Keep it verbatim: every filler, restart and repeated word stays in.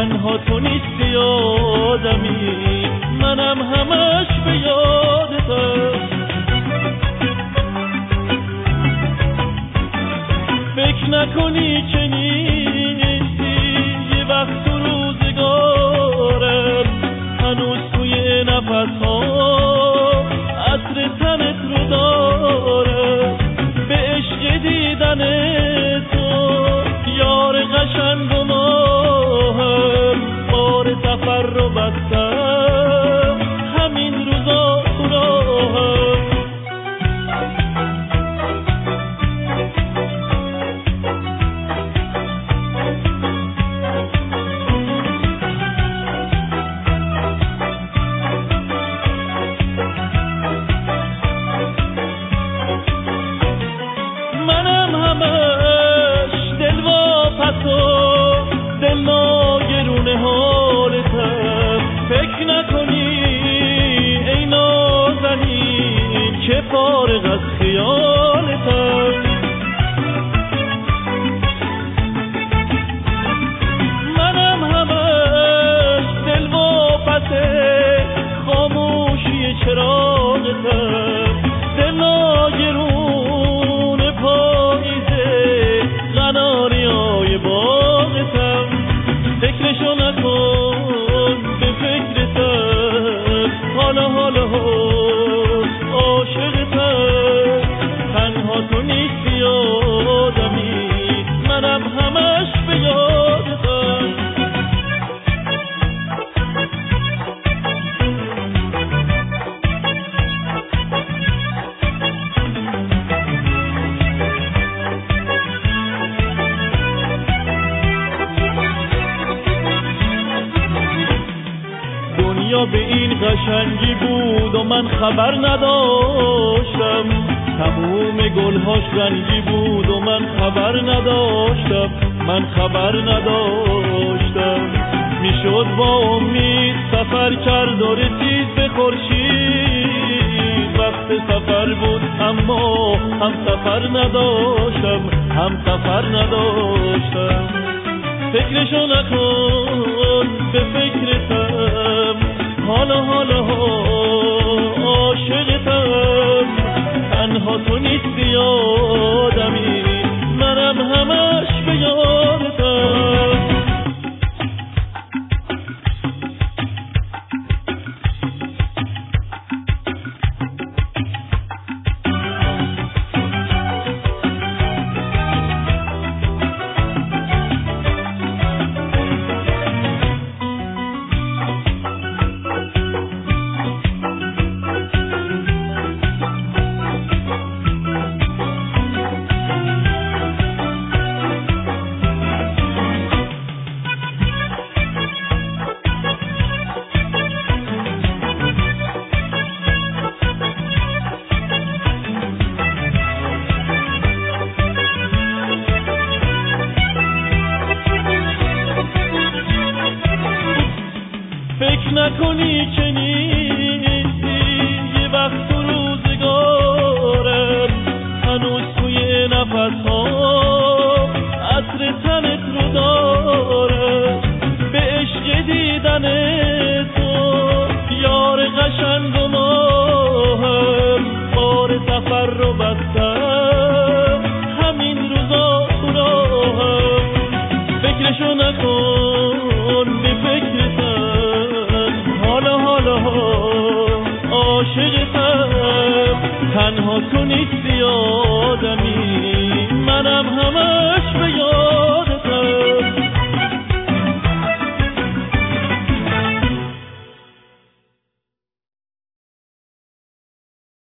تنها تو نیستی آدمی، منم همش به یادتم. فکر نکنی که نیستی یه وقت تو روزگارم، هنوز توی نفس‌ها عطر تنت رو دارم. به عشق دیدن تو یار قشنگ و ماهم، بار سفر رو بستم همین روزا تو راهم. منم همش دل واپس و دل ناگرون حالتم. فکر نکنی ای نازنین که فارغ از خیالتم. منم همش دل واپس خاموشی چراغتم. دل ناگرون پاییزه قناریای باغتم. فکرشو نکن به فکرتم، حالا حالا عاشقتم. تنها تو نیستی آدمی، منم همش به یادتم. دنیا به این قشنگی بود و من خبر نداشتم. تموم گلهاش رنگی بود و من خبر نداشتم. من خبر نداشتم. میشد با امید سفر کرد و رسید به خورشید. وقت سفر بود اما هم سفر نداشتم، هم سفر نداشتم. فکرشو نکن به فکرتم، حالا حالا عاشقتم. تنها تو نیستی آدمی، منم همش به یادتم. فکر نکنی که نیستی یه وقت تو روزگارم، هنوز توی نفس‌ها عطر تنت رو دارم. به عشق دیدن تو یار قشنگ و ماهم، بار سفر رو بستم همین روزا تو راهم. فکرشو نکن به فکرتم، حالا حالا عاشقتم. تنها تو نیستی آدمی، منم همه